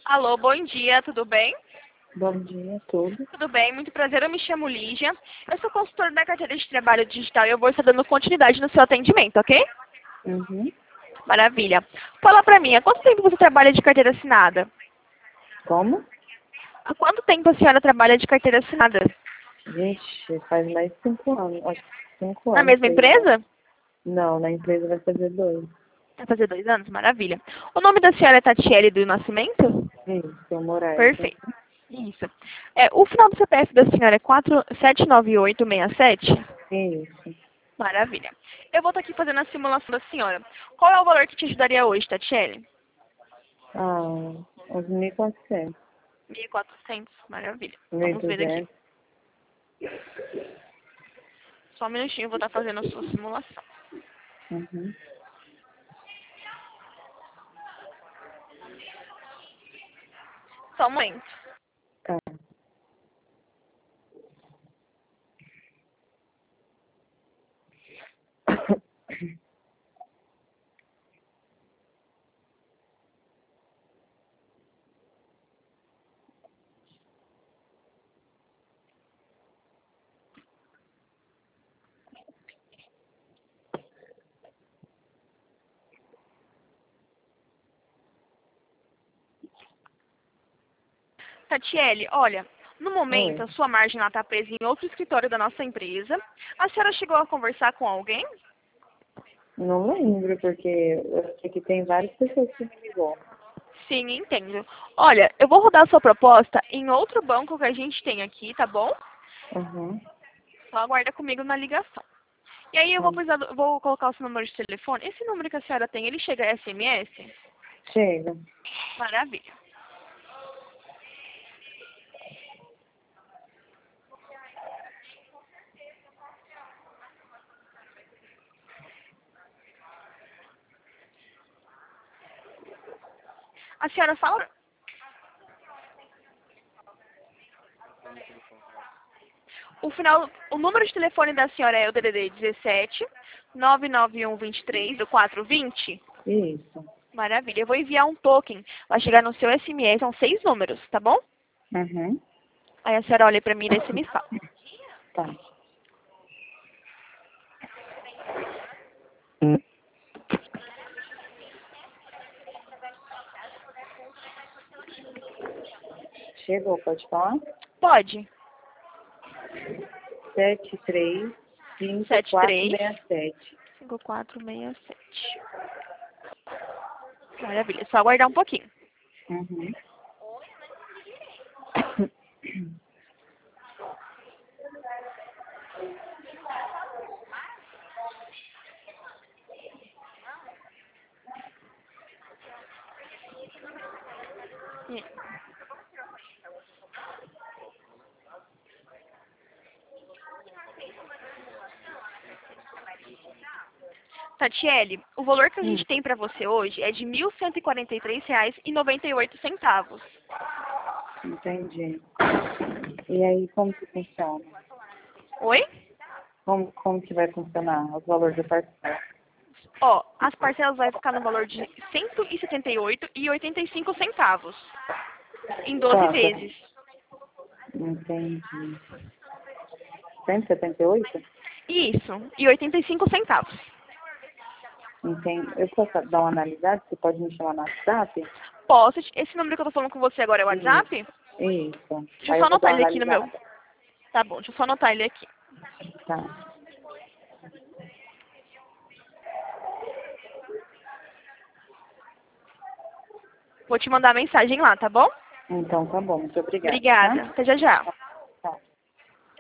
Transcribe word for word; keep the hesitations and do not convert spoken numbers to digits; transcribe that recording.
Alô, bom dia, tudo bem? Bom dia, tudo. Tudo bem, muito prazer, eu me chamo Lígia. Eu sou consultora da carteira de trabalho digital e eu vou estar dando continuidade no seu atendimento, ok? Uhum. Maravilha. Fala pra mim, há quanto tempo você trabalha de carteira assinada? Como? Há quanto tempo a senhora trabalha de carteira assinada? Vixe, faz mais de cinco anos. Acho que cinco Na anos. mesma Sei lá. empresa? Não, na empresa vai fazer dois. Vai fazer dois anos? Maravilha. O nome da senhora é Tatiele do Nascimento? Isso, Moraes. Perfeito. Isso. É, o final do C P F da senhora é quatro sete nove oito seis sete? Isso. Maravilha. Eu vou estar aqui fazendo a simulação da senhora. Qual é o valor que te ajudaria hoje, Tatiele? Ah, uns mil e quatrocentos. mil e quatrocentos. Maravilha. Mil e Vamos ver aqui. duzentos. Só um minutinho, eu vou estar fazendo a sua simulação. Uhum. Só um momento. Tá. Tatiele, olha, no momento Oi. a sua margem está presa em outro escritório da nossa empresa. A senhora chegou a conversar com alguém? Não lembro, porque eu sei que tem várias pessoas que me ligou. Sim, entendo. Olha, eu vou rodar a sua proposta em outro banco que a gente tem aqui, tá bom? Uhum. Só aguarda comigo na ligação. E aí eu vou, Tá. precisar do- vou colocar o seu número de telefone. Esse número que a senhora tem, ele chega a S M S? Chega. Maravilha. A senhora fala... O final, o número de telefone da senhora é o D D D dezessete, nove nove um dois três, quatro dois zero. Isso. Maravilha. Eu vou enviar um token. Vai chegar no seu S M S, são seis números, tá bom? Uhum. Aí a senhora olha pra mim e você me fala. Tá. Chegou, pode falar? Pode. Sete três cinco Sete quatro três seis sete. cinco quatro seis sete. Maravilha. Só aguardar um pouquinho. Uhum. Tatiele, o valor que a Hum, gente tem pra você hoje é de mil cento e quarenta e três reais e noventa e oito centavos. entendi. E aí, como que funciona? Oi? Como, como que vai funcionar os valores da parcela? Ó, as parcelas vai ficar no valor de cento e setenta e oito e oitenta e cinco centavos em doze Quanto? vezes. Entendi. cento e setenta e oito? Isso, e oitenta e cinco centavos. Entendi. Eu posso dar uma analisada? Você pode me chamar no WhatsApp? Posso? Esse número que eu tô falando com você agora é o Isso. WhatsApp? Isso. Deixa eu Aí só eu vou anotar dar ele uma aqui no meu. analisada. Tá bom, deixa eu só anotar ele aqui. Tá. Vou te mandar a mensagem lá, tá bom? Então tá bom. Muito obrigada, Obrigada. tá? Até já já.